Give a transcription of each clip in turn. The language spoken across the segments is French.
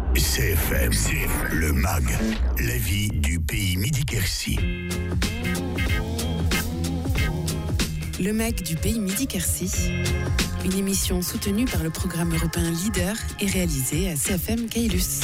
CFM, le MAG, la vie du pays Midi-Quercy. Le MAG du pays Midi-Quercy, une émission soutenue par le programme européen Leader et réalisée à CFM Caylus.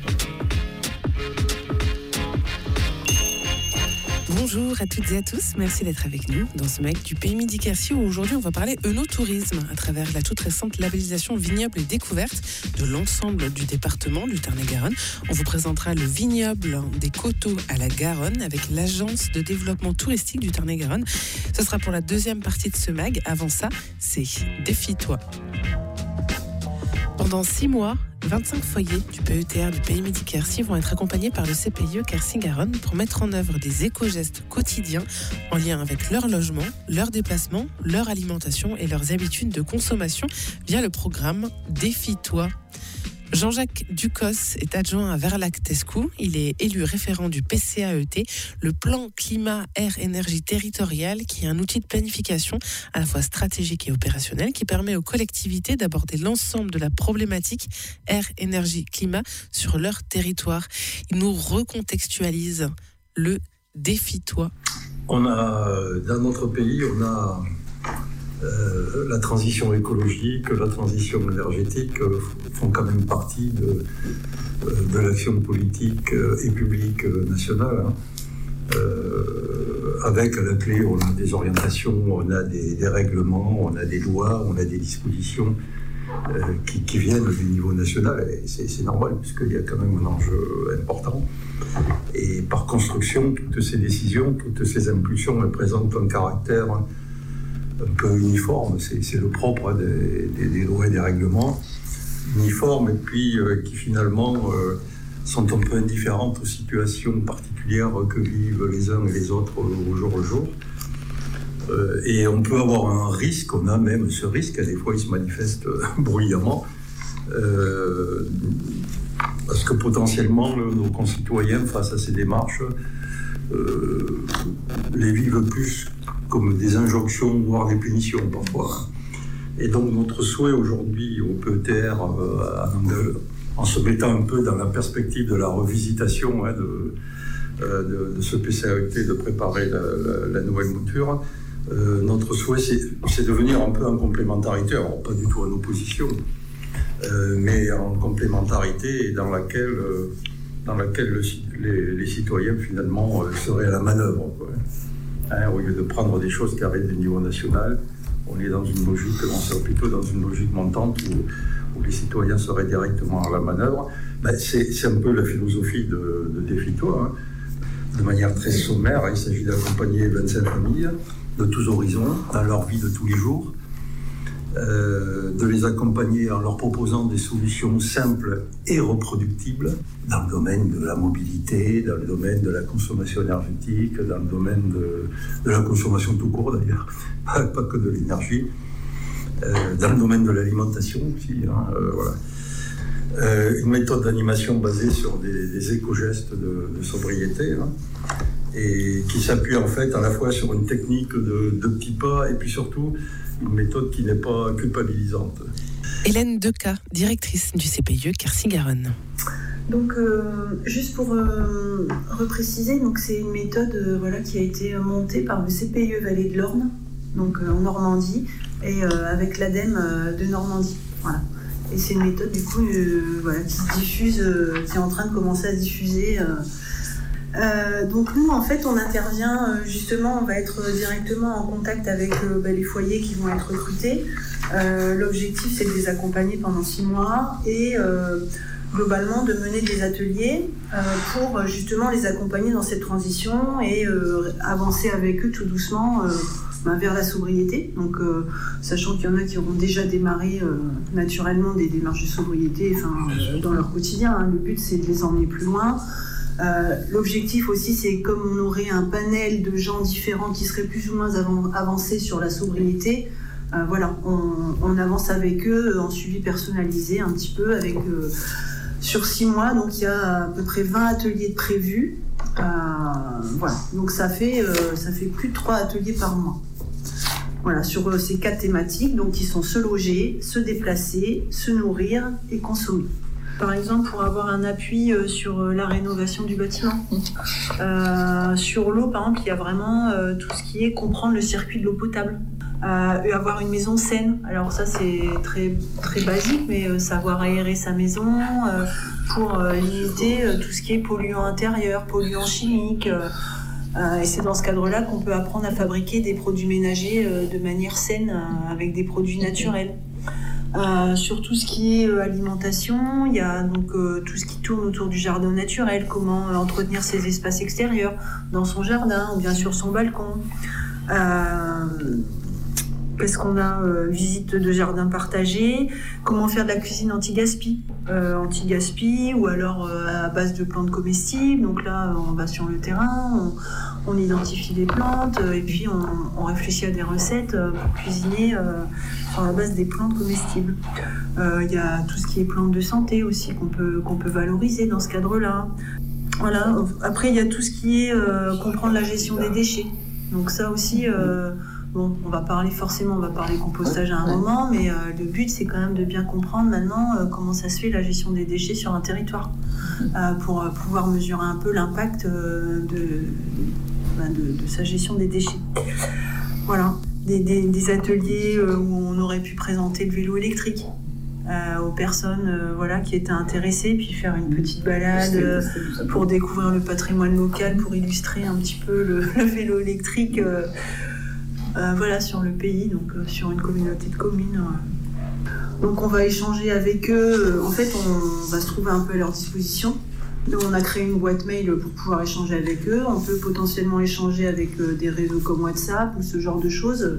Bonjour à toutes et à tous, merci d'être avec nous dans ce MAG du pays Midi-Quercy où aujourd'hui on va parler œnotourisme à travers la toute récente labellisation vignoble et découverte de l'ensemble du département du Tarn-et-Garonne. On vous présentera le vignoble des Coteaux à la Garonne avec l'agence de développement touristique du Tarn-et-Garonne. Ce sera pour la deuxième partie de ce MAG. Avant ça, c'est Défie-toi. Pendant 6 mois, 25 foyers du PETR du pays Midi-Quercy vont être accompagnés par le CPIE Quercy-Garonne pour mettre en œuvre des éco-gestes quotidiens en lien avec leur logement, leur déplacement, leur alimentation et leurs habitudes de consommation via le programme Défie-toi. Jean-Jacques Ducos est adjoint à Verlac-Tescou. Il est élu référent du PCAET, le plan climat, air, énergie territorial, qui est un outil de planification à la fois stratégique et opérationnel qui permet aux collectivités d'aborder l'ensemble de la problématique air, énergie, climat sur leur territoire. Il nous recontextualise le Défie-toi. On a, dans notre pays, la transition écologique, la transition énergétique font quand même partie de l'action politique et publique nationale. Avec à la clé, on a des orientations, on a des règlements, on a des lois, on a des dispositions qui viennent du niveau national. Et c'est normal, puisqu'il y a quand même un enjeu important. Et par construction, toutes ces décisions, toutes ces impulsions, elles présentent un caractère un peu uniforme, c'est le propre des lois et des règlements, uniformes, et puis qui finalement sont un peu indifférentes aux situations particulières que vivent les uns et les autres au jour le jour. Et on peut avoir un risque, on a même ce risque, et des fois il se manifeste bruyamment, parce que potentiellement nos concitoyens, face à ces démarches, les vivent plus comme des injonctions, voire des punitions parfois. Et donc notre souhait aujourd'hui au PETR, en se mettant un peu dans la perspective de la revisitation de ce PCAET, de préparer la nouvelle mouture, notre souhait c'est de venir un peu en complémentarité, alors pas du tout en opposition, mais en complémentarité dans laquelle les citoyens finalement seraient à la manœuvre, quoi. Au lieu de prendre des choses qui arrivent du niveau national, on est dans une logique, on serait plutôt dans une logique montante où les citoyens seraient directement à la manœuvre. C'est un peu la philosophie de Défie-toi. De manière très sommaire, il s'agit d'accompagner 25 familles de tous horizons dans leur vie de tous les jours, de les accompagner en leur proposant des solutions simples et reproductibles dans le domaine de la mobilité, dans le domaine de la consommation énergétique, dans le domaine de la consommation tout court d'ailleurs, pas que de l'énergie, dans le domaine de l'alimentation aussi. Voilà. Une méthode d'animation basée sur des éco-gestes de sobriété, et qui s'appuie en fait à la fois sur une technique de petits pas et puis surtout une méthode qui n'est pas culpabilisante. Hélène Deca, directrice du CPIE Quercy-Garonne. Donc, juste pour repréciser, donc c'est une méthode qui a été montée par le CPIE Vallée de l'Orne, donc en Normandie, et avec l'ADEME de Normandie. Voilà. Et c'est une méthode du coup qui se diffuse, qui est en train de commencer à diffuser. Donc nous en fait on intervient justement, on va être directement en contact avec les foyers qui vont être recrutés. L'objectif c'est de les accompagner pendant 6 mois et globalement de mener des ateliers pour justement les accompagner dans cette transition et avancer avec eux tout doucement vers la sobriété. Donc sachant qu'il y en a qui auront déjà démarré naturellement des démarches de sobriété dans leur quotidien. Le but c'est de les emmener plus loin. L'objectif aussi, c'est comme on aurait un panel de gens différents qui seraient plus ou moins avancés sur la sobriété, on avance avec eux en suivi personnalisé un petit peu avec sur 6 mois, donc il y a à peu près 20 ateliers de prévus. Donc ça fait plus de 3 ateliers par mois. Voilà, sur ces 4 thématiques, donc qui sont se loger, se déplacer, se nourrir et consommer. par exemple, pour avoir un appui sur la rénovation du bâtiment. Sur l'eau, par exemple, il y a vraiment tout ce qui est comprendre le circuit de l'eau potable. Avoir une maison saine. Alors ça, c'est très, très basique, mais savoir aérer sa maison pour limiter tout ce qui est polluant intérieur, polluant chimique. Et c'est dans ce cadre-là qu'on peut apprendre à fabriquer des produits ménagers de manière saine, avec des produits naturels. Sur tout ce qui est alimentation, il y a donc tout ce qui tourne autour du jardin naturel, comment entretenir ses espaces extérieurs dans son jardin ou bien sur son balcon. Parce qu'on a visite de jardin partagé, comment faire de la cuisine anti-gaspi, ou alors à base de plantes comestibles. Donc là, on va sur le terrain, on identifie les plantes et puis on réfléchit à des recettes pour cuisiner sur la base des plantes comestibles. Il y a tout ce qui est plantes de santé aussi qu'on peut valoriser dans ce cadre-là. Voilà. Après, il y a tout ce qui est comprendre la gestion des déchets. Donc ça aussi... Bon, on va parler compostage à un moment, mais le but, c'est quand même de bien comprendre maintenant comment ça se fait la gestion des déchets sur un territoire, pour pouvoir mesurer un peu l'impact de sa gestion des déchets. Voilà, des ateliers où on aurait pu présenter le vélo électrique aux personnes qui étaient intéressées, puis faire une petite balade pour découvrir le patrimoine local, pour illustrer un petit peu le vélo électrique. Sur le pays, donc sur une communauté de communes. Donc on va échanger avec eux. En fait, on va se trouver un peu à leur disposition. Donc, on a créé une boîte mail pour pouvoir échanger avec eux. On peut potentiellement échanger avec des réseaux comme WhatsApp ou ce genre de choses.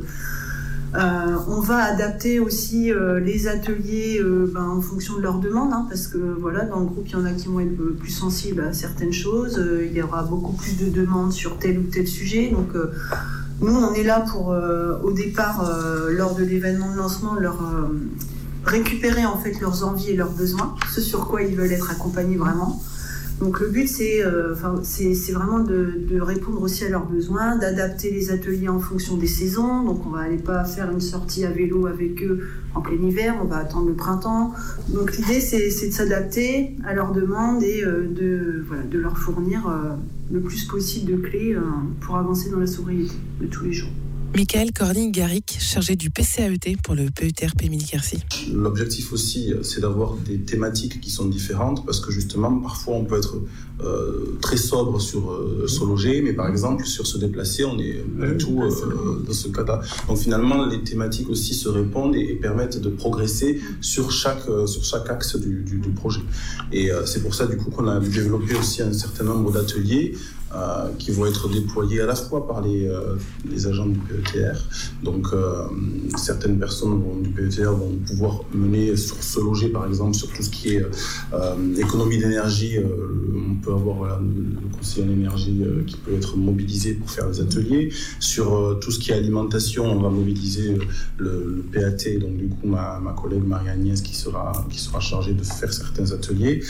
On va adapter aussi les ateliers en fonction de leurs demandes, parce que dans le groupe, il y en a qui vont être plus sensibles à certaines choses. Il y aura beaucoup plus de demandes sur tel ou tel sujet. Donc nous, on est là pour, au départ, lors de l'événement de lancement, leur récupérer en fait leurs envies et leurs besoins, ce sur quoi ils veulent être accompagnés vraiment. Donc le but, c'est vraiment de répondre aussi à leurs besoins, d'adapter les ateliers en fonction des saisons. Donc on va aller pas faire une sortie à vélo avec eux en plein hiver, on va attendre le printemps. Donc l'idée, c'est de s'adapter à leurs demandes et de leur fournir le plus possible de clés pour avancer dans la sobriété de tous les jours. Michael Corning-Garrick, chargé du PCAET pour le PETR Pays Midi-Quercy. L'objectif aussi, c'est d'avoir des thématiques qui sont différentes, parce que justement, parfois on peut être très sobre sur se loger, mais par exemple, sur se déplacer, on est du tout dans ce cas-là. Donc finalement, les thématiques aussi se répondent et permettent de progresser sur chaque axe du projet. Et c'est pour ça, du coup, qu'on a développé aussi un certain nombre d'ateliers qui vont être déployés à la fois par les agents du PETR. Donc certaines personnes du PETR vont pouvoir mener sur se loger, par exemple, sur tout ce qui est économie d'énergie. On peut avoir le conseiller en énergie qui peut être mobilisé pour faire des ateliers. Sur tout ce qui est alimentation, on va mobiliser le PAT, donc du coup ma collègue Marie-Agnès qui sera chargée de faire certains ateliers.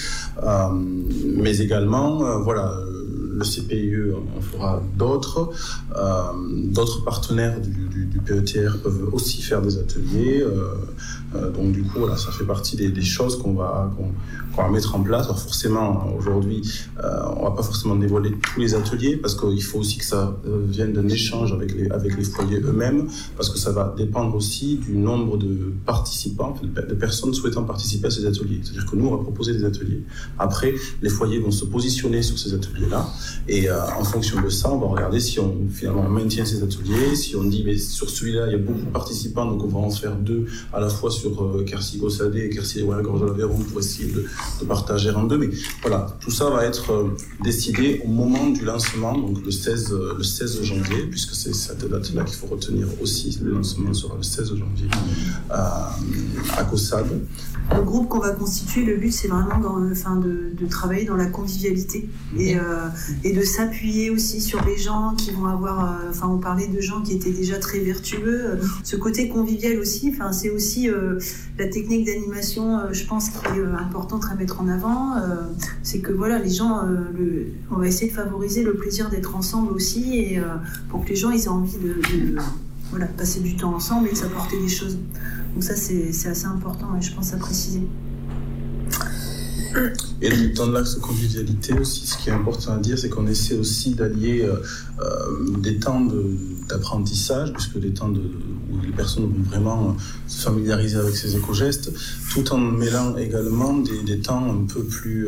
Mais également, le CPIE en fera d'autres. D'autres partenaires du PETR peuvent aussi faire des ateliers. Donc du coup, ça fait partie des choses qu'on va mettre en place. Alors forcément, aujourd'hui, on ne va pas forcément dévoiler tous les ateliers, parce qu'il faut aussi que ça vienne d'un échange avec les foyers eux-mêmes, parce que ça va dépendre aussi du nombre de participants, de personnes souhaitant participer à ces ateliers. C'est-à-dire que nous, on va proposer des ateliers. Après, les foyers vont se positionner sur ces ateliers-là, et en fonction de ça, on va regarder si on maintient ces ateliers, si on dit mais sur celui-là, il y a beaucoup de participants, donc on va en faire 2 à la fois sur Quercy-Gossadé et Quercy-Gorge-de-l'Aveyron pour essayer de partager en 2. Mais voilà, tout ça va être décidé au moment du lancement, donc le 16 janvier, puisque c'est cette date-là qu'il faut retenir aussi. Le lancement sera le 16 janvier à Gossade. Le groupe qu'on va constituer, le but, c'est vraiment de travailler dans la convivialité et de s'appuyer aussi sur les gens qui vont avoir... on parlait de gens qui étaient déjà très vertueux. Ce côté convivial aussi, c'est aussi la technique d'animation, je pense, qui est importante à mettre en avant. C'est que les gens, on va essayer de favoriser le plaisir d'être ensemble aussi, et pour que les gens ils aient envie de passer du temps ensemble et de s'apporter des choses. Donc ça, c'est assez important, et je pense à préciser. Et dans l'axe convivialité aussi, ce qui est important à dire, c'est qu'on essaie aussi d'allier des temps d'apprentissage, puisque des temps où les personnes vont vraiment se familiariser avec ces éco-gestes, tout en mêlant également des temps un peu plus,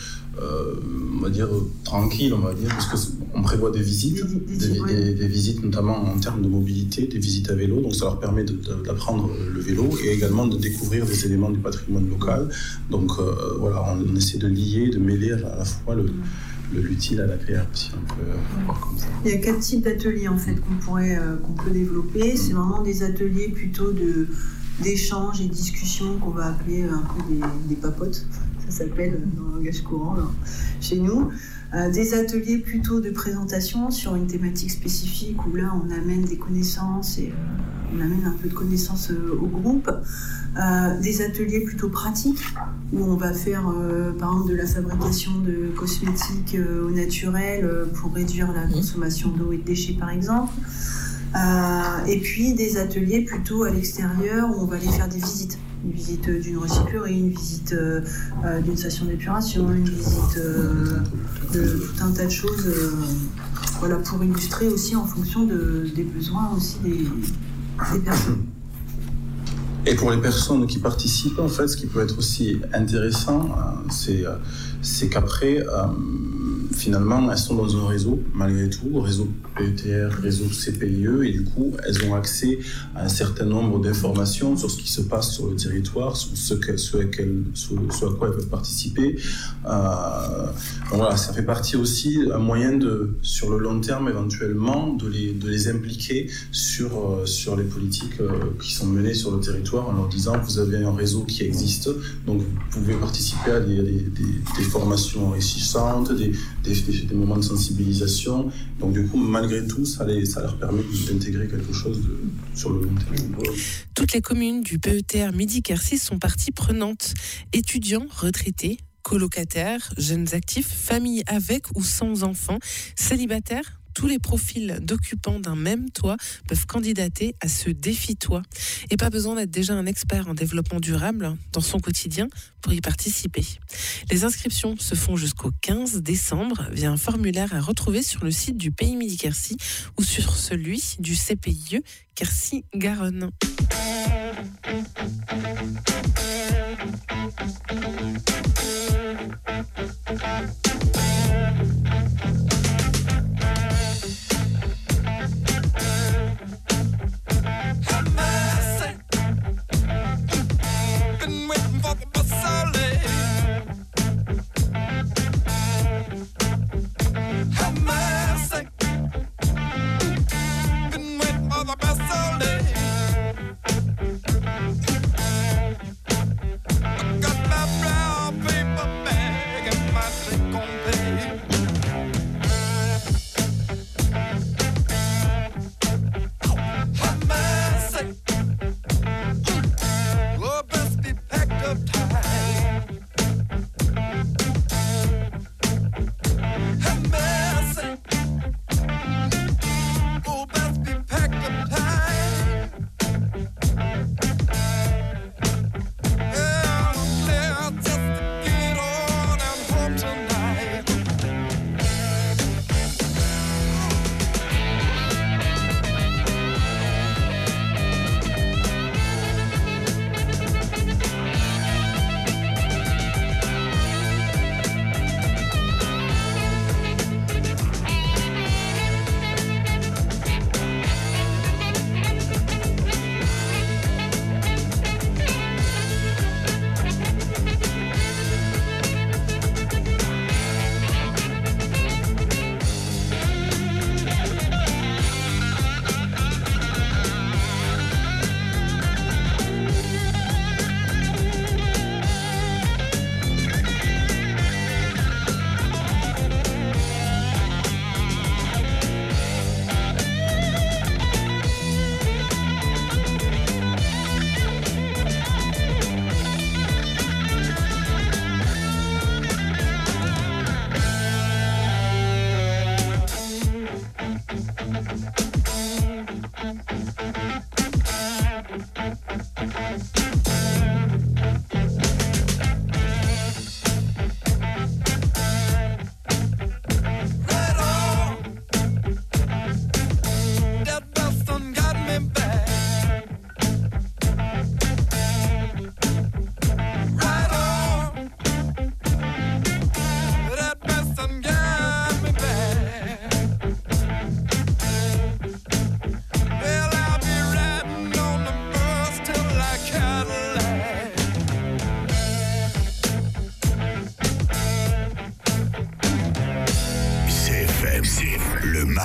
on va dire, tranquilles, parce qu'on prévoit des visites, des visites notamment en termes de mobilité, des visites à vélo, donc ça leur permet d'apprendre le vélo et également de découvrir des éléments du patrimoine local. Donc voilà, on essaie de lier, de mêler à la fois l'utile à l'agréable, si on peut voir comme ça. Il y a 4 types d'ateliers en fait qu'on peut développer. C'est vraiment des ateliers plutôt d'échanges et discussions qu'on va appeler un peu des papotes. Ça s'appelle dans le langage courant là, chez nous. Des ateliers plutôt de présentation sur une thématique spécifique où là on amène des connaissances et on amène un peu de connaissances au groupe. Des ateliers plutôt pratiques où on va faire par exemple de la fabrication de cosmétiques au naturel pour réduire la consommation d'eau et de déchets par exemple. Et puis des ateliers plutôt à l'extérieur où on va aller faire des visites. Une visite d'une recyclerie, une visite d'une station d'épuration, une visite de tout un tas de choses voilà, pour illustrer aussi en fonction des besoins aussi des personnes. Et pour les personnes qui participent, en fait, ce qui peut être aussi intéressant, c'est qu'après, finalement, elles sont dans un réseau, malgré tout, réseau PETR, réseau CPIE, et du coup, elles ont accès à un certain nombre d'informations sur ce qui se passe sur le territoire, sur ce à quoi elles peuvent participer. Donc voilà, ça fait partie aussi, un moyen sur le long terme, éventuellement, de les impliquer sur les politiques qui sont menées sur le territoire, en leur disant vous avez un réseau qui existe, donc vous pouvez participer à des formations enrichissantes, des moments de sensibilisation. Donc du coup, malgré tout, ça leur permet d'intégrer quelque chose sur le long terme. Toutes les communes du PETR Midi-Quercy sont parties prenantes. Étudiants, retraités, colocataires, jeunes actifs, familles avec ou sans enfants, célibataires. Tous les profils d'occupants d'un même toit peuvent candidater à ce défi-toit. Et pas besoin d'être déjà un expert en développement durable dans son quotidien pour y participer. Les inscriptions se font jusqu'au 15 décembre via un formulaire à retrouver sur le site du Pays Midi-Quercy ou sur celui du CPIE Quercy-Garonne. Got my brown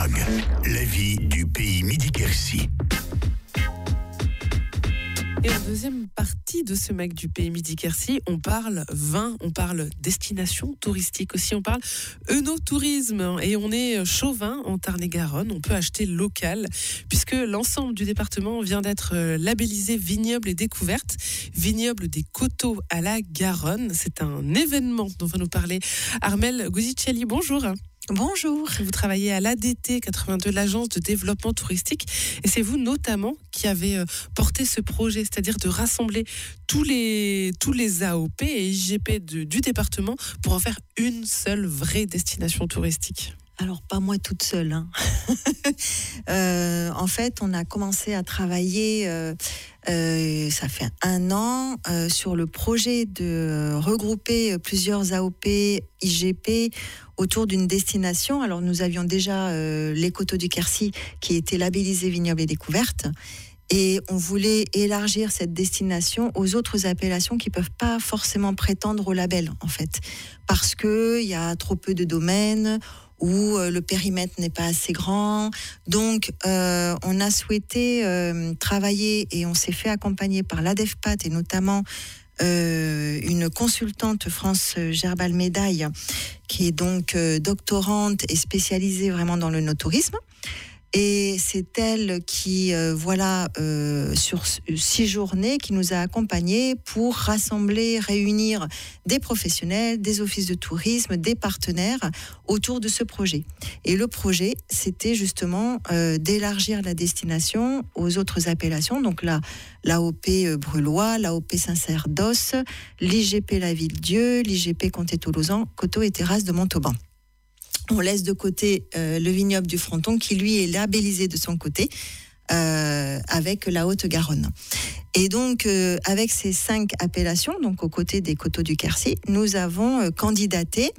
MAG, la vie du pays Midi-Quercy. Et en deuxième partie de ce MAG du pays Midi-Quercy, on parle vin, on parle destination touristique aussi, on parle œnotourisme. Et on est chauvin en Tarn-et-Garonne, on peut acheter local, puisque l'ensemble du département vient d'être labellisé vignoble et découverte, vignoble des coteaux à la Garonne. C'est un événement dont va nous parler Armelle Gouzicelli. Bonjour. Bonjour. Vous travaillez à l'ADT 82, l'agence de développement touristique, et c'est vous notamment qui avez porté ce projet, c'est-à-dire de rassembler tous les AOP et IGP du département pour en faire une seule vraie destination touristique. Alors, pas moi toute seule. En fait, on a commencé à travailler, ça fait 1 an, sur le projet de regrouper plusieurs AOP, IGP autour d'une destination. Alors, nous avions déjà les coteaux du Quercy qui étaient labellisés vignobles et découvertes. Et on voulait élargir cette destination aux autres appellations qui ne peuvent pas forcément prétendre au label, en fait. Parce qu'il y a trop peu de domaines, où le périmètre n'est pas assez grand. Donc, on a souhaité travailler et on s'est fait accompagner par l'ADEFPAT et notamment une consultante France Gerbal Médaille qui est donc doctorante et spécialisée vraiment dans l'œnotourisme. Et c'est elle qui, sur 6 journées, qui nous a accompagnés pour rassembler, réunir des professionnels, des offices de tourisme, des partenaires autour de ce projet. Et le projet, c'était justement d'élargir la destination aux autres appellations. Donc là, l'AOP Brulois, l'AOP Saint-Cerdos, l'IGP La Ville-Dieu, l'IGP Comté-Tolosan, Coteaux et Terrasses de Montauban. On laisse de côté le vignoble du Fronton qui, lui, est labellisé de son côté avec la Haute-Garonne. Et donc, avec ces 5 appellations, donc aux côtés des coteaux du Quercy, nous avons candidaté.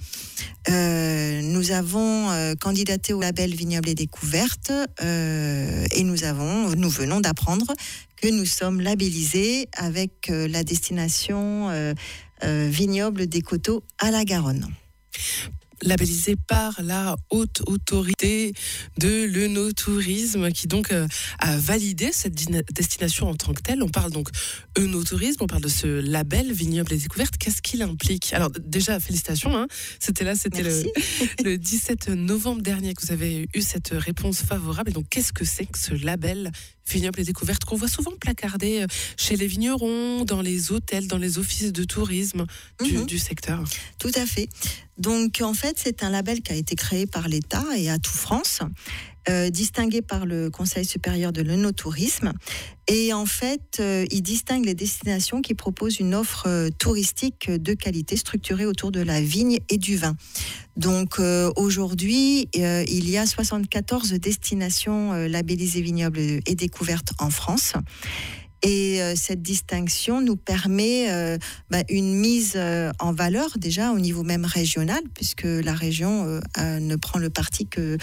Nous candidaté au label Vignoble et Découverte et nous venons d'apprendre que nous sommes labellisés avec la destination Vignoble des coteaux à la Garonne. Labellisé par la haute autorité de l'œnotourisme qui donc a validé cette destination en tant que telle. On parle donc œnotourisme, on parle de ce label Vignoble et Découverte. Qu'est-ce qu'il implique ? Alors déjà, félicitations, c'était le 17 novembre dernier que vous avez eu cette réponse favorable. Et donc qu'est-ce que c'est que ce label Vignoble et Découverte qu'on voit souvent placardé chez les vignerons, dans les hôtels, dans les offices de tourisme du secteur ? Tout à fait. Donc en fait, c'est un label qui a été créé par l'État et Atout France, distingué par le Conseil supérieur de l'œnotourisme. Et en fait, il distingue les destinations qui proposent une offre touristique de qualité structurée autour de la vigne et du vin. Donc aujourd'hui, il y a 74 destinations labellisées vignobles et découvertes en France. Et cette distinction nous permet une mise en valeur déjà au niveau même régional, puisque la région ne prend le parti que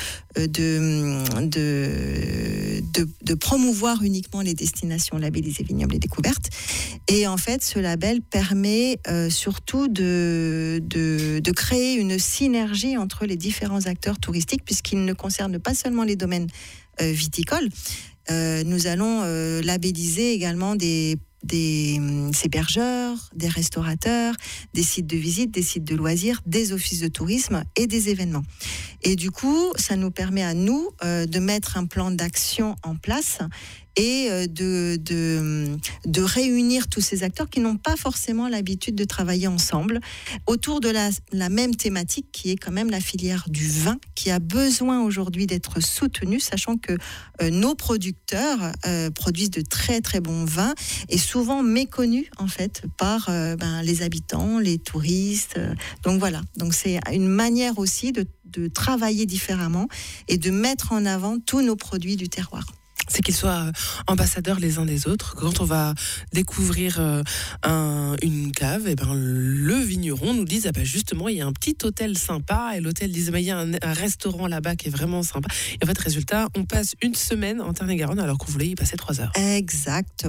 de promouvoir uniquement les destinations labellisées vignobles et découvertes. Et en fait, ce label permet surtout de créer une synergie entre les différents acteurs touristiques, puisqu'il ne concerne pas seulement les domaines viticoles. Nous allons labelliser également des hébergeurs, des restaurateurs, des sites de visite, des sites de loisirs, des offices de tourisme et des événements. Et du coup, ça nous permet à nous de mettre un plan d'action en place et de réunir tous ces acteurs qui n'ont pas forcément l'habitude de travailler ensemble autour de la même thématique qui est quand même la filière du vin, qui a besoin aujourd'hui d'être soutenue, sachant que nos producteurs produisent de très très bons vins et souvent méconnus en fait par les habitants, les touristes. Donc voilà, donc c'est une manière aussi de travailler différemment et de mettre en avant tous nos produits du terroir. C'est qu'ils soient ambassadeurs les uns des autres. Quand on va découvrir une cave, le vigneron nous dit justement il y a un petit hôtel sympa, et l'hôtel dit il y a un restaurant là-bas qui est vraiment sympa. Et en fait, résultat, on passe une semaine en Tarn-et-Garonne alors qu'on voulait y passer 3 heures. Exactement.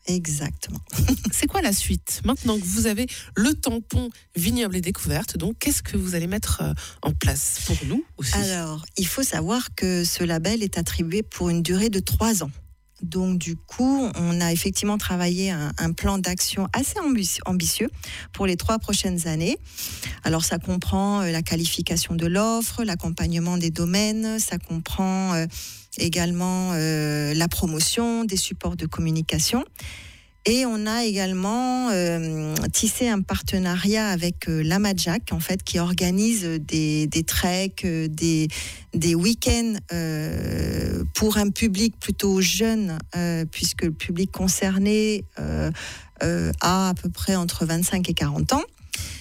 Exactement. C'est quoi la suite ? Maintenant que vous avez le tampon vignoble et découverte, donc qu'est-ce que vous allez mettre en place pour nous aussi ? Alors, il faut savoir que ce label est attribué pour une durée de 3 ans. Donc du coup, on a effectivement travaillé un plan d'action assez ambitieux pour les 3 prochaines années. Alors ça comprend la qualification de l'offre, l'accompagnement des domaines, ça comprend également la promotion, des supports de communication. Et on a également tissé un partenariat avec la Madjac, en fait, qui organise des treks, des week-ends pour un public plutôt jeune, puisque le public concerné a à peu près entre 25 et 40 ans.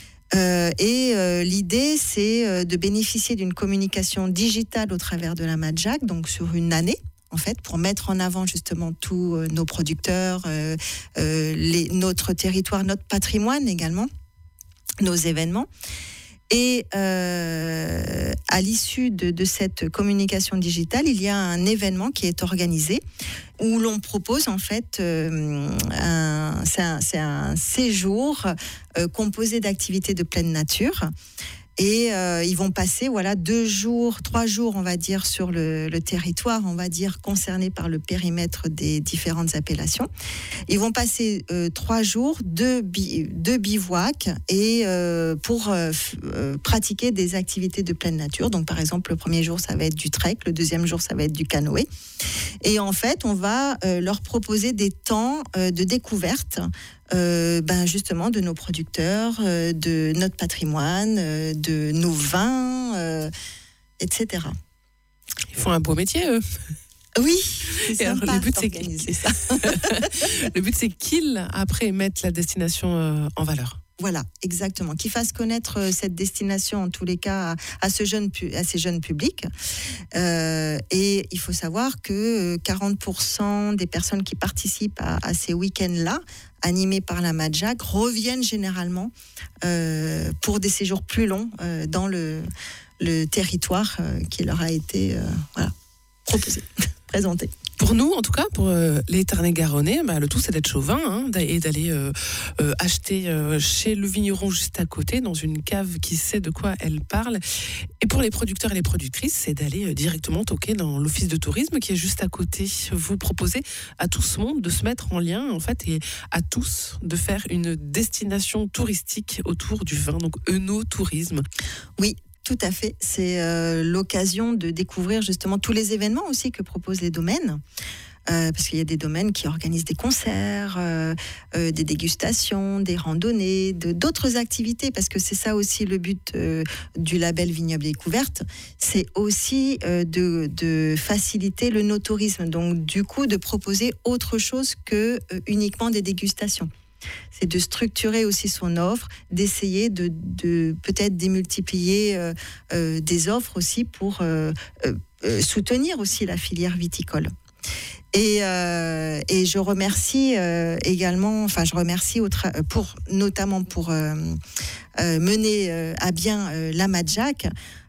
L'idée, c'est de bénéficier d'une communication digitale au travers de la Madjac, donc sur une année, en fait, pour mettre en avant justement tous nos producteurs, notre territoire, notre patrimoine également, nos événements. Et à l'issue de cette communication digitale, il y a un événement qui est organisé où l'on propose en fait c'est un séjour composé d'activités de pleine nature. Et ils vont passer 3 jours, on va dire, sur le territoire, on va dire, concerné par le périmètre des différentes appellations. Ils vont passer 3 jours de bivouac et pour pratiquer des activités de pleine nature. Donc, par exemple, le premier jour, ça va être du trek, le deuxième jour, ça va être du canoë. Et en fait, on va leur proposer des temps de découverte justement de nos producteurs, de notre patrimoine, de nos vins, etc. Ils font un beau métier, eux. Oui, c'est sympa le but, d'organiser ça. Le but, c'est qu'ils, après, mettent la destination en valeur. Voilà, exactement. Qu'ils fassent connaître cette destination, en tous les cas, à ces jeunes publics. Et il faut savoir que 40% des personnes qui participent à ces week-ends-là, animés par la Madjac, reviennent généralement pour des séjours plus longs dans le territoire qui leur a été proposé, présenté. Pour nous, en tout cas, pour les Tarn-et-Garonnais, le tout, c'est d'être chauvin et d'aller acheter chez le vigneron juste à côté, dans une cave qui sait de quoi elle parle. Et pour les producteurs et les productrices, c'est d'aller directement toquer dans l'office de tourisme qui est juste à côté. Vous proposez à tout ce monde de se mettre en lien, en fait, et à tous de faire une destination touristique autour du vin, donc œnotourisme. Oui. Tout à fait, c'est l'occasion de découvrir justement tous les événements aussi que proposent les domaines, parce qu'il y a des domaines qui organisent des concerts, des dégustations, des randonnées, d'autres activités, parce que c'est ça aussi le but du label Vignoble Découverte, c'est aussi de faciliter le no-tourisme, donc du coup de proposer autre chose que uniquement des dégustations. C'est de structurer aussi son offre, d'essayer de peut-être démultiplier des offres aussi pour soutenir aussi la filière viticole. Et je remercie également, notamment pour mener à bien la Madjac.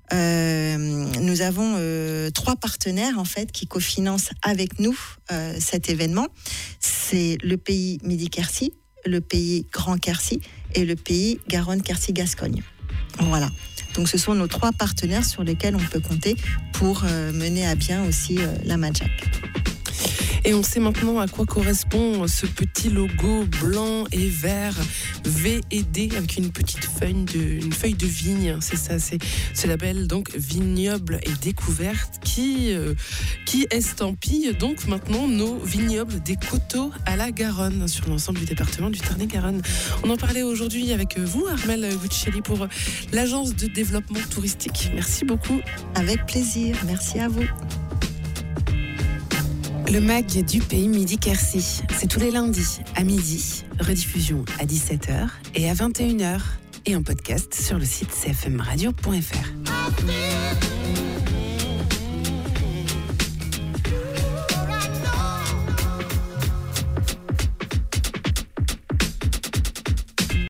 Nous avons 3 partenaires en fait qui cofinancent avec nous cet événement. C'est le pays Midi-Quercy, le pays Grand Quercy et le pays Garonne-Quercy-Gascogne. Voilà. Donc ce sont nos 3 partenaires sur lesquels on peut compter pour mener à bien aussi la Madjac. Et on sait maintenant à quoi correspond ce petit logo blanc et vert V&D avec une petite feuille de vigne. C'est ça, c'est ce label donc Vignoble et Découverte qui estampille donc maintenant nos vignobles des coteaux à la Garonne sur l'ensemble du département du Tarn-et-Garonne. On en parlait aujourd'hui avec vous, Armelle Guccelli, pour l'agence de développement touristique. Merci beaucoup. Avec plaisir, merci à vous. Le MAG du pays Midi-Quercy, c'est tous les lundis à midi, rediffusion à 17h et à 21h et en podcast sur le site cfmradio.fr.